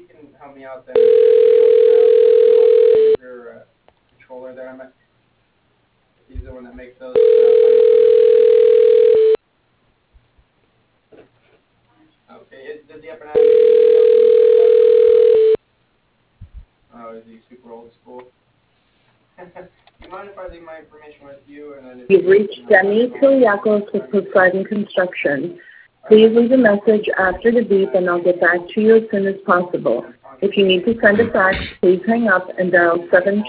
can help me out then. Do you know what's now? Manager or controller there? He's the one that makes those. Okay. Does he happen to have any emails? Oh, is he super old school? Do you mind if I leave my information with you? And then You've reached Demi Kiliakos with Poseidon Construction. Please leave a message after the beep and I'll get back to you as soon as possible. If you need to send a fax, please hang up and dial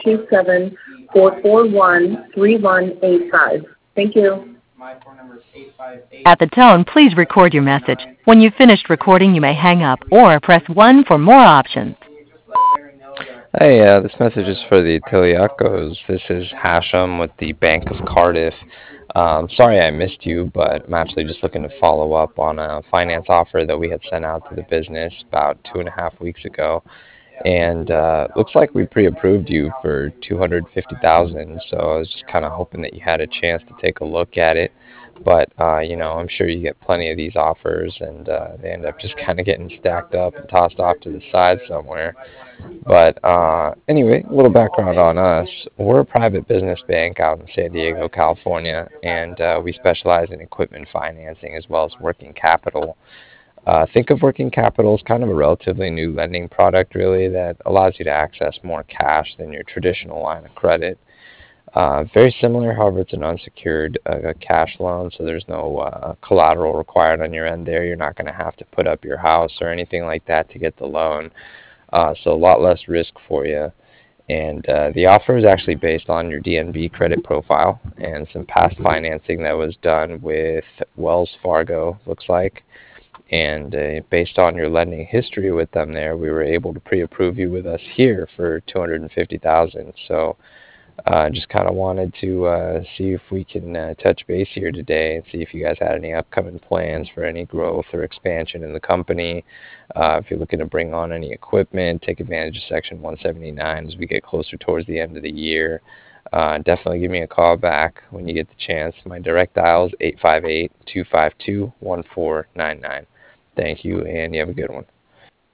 727-441-3185. Thank you. My phone number is 858. At the tone, please record your message. When you've finished recording, you may hang up or press 1 for more options. Hey, this message is for the Tiliakos. This is Hashem with the Bank of Cardiff. Sorry I missed you, but I'm actually just looking to follow up on a finance offer that we had sent out to the business about 2.5 weeks ago. And looks like we pre-approved you for $250,000, so I was just kind of hoping that you had a chance to take a look at it. But I'm sure you get plenty of these offers, and they end up just kind of getting stacked up and tossed off to the side somewhere. But anyway, a little background on us. We're a private business bank out in San Diego, California, and we specialize in equipment financing as well as working capital. Think of working capital as kind of a relatively new lending product, really, that allows you to access more cash than your traditional line of credit. Very similar, however, it's an unsecured cash loan, so there's no collateral required on your end there. You're not going to have to put up your house or anything like that to get the loan, so a lot less risk for you. And the offer is actually based on your DNB credit profile and some past financing that was done with Wells Fargo, looks like. And based on your lending history with them there, we were able to pre-approve you with us here for $250,000. So just kind of wanted to see if we can touch base here today and see if you guys had any upcoming plans for any growth or expansion in the company. If you're looking to bring on any equipment, take advantage of Section 179 as we get closer towards the end of the year. Definitely give me a call back when you get the chance. My direct dial is 858-252-1499. Thank you, and you have a good one.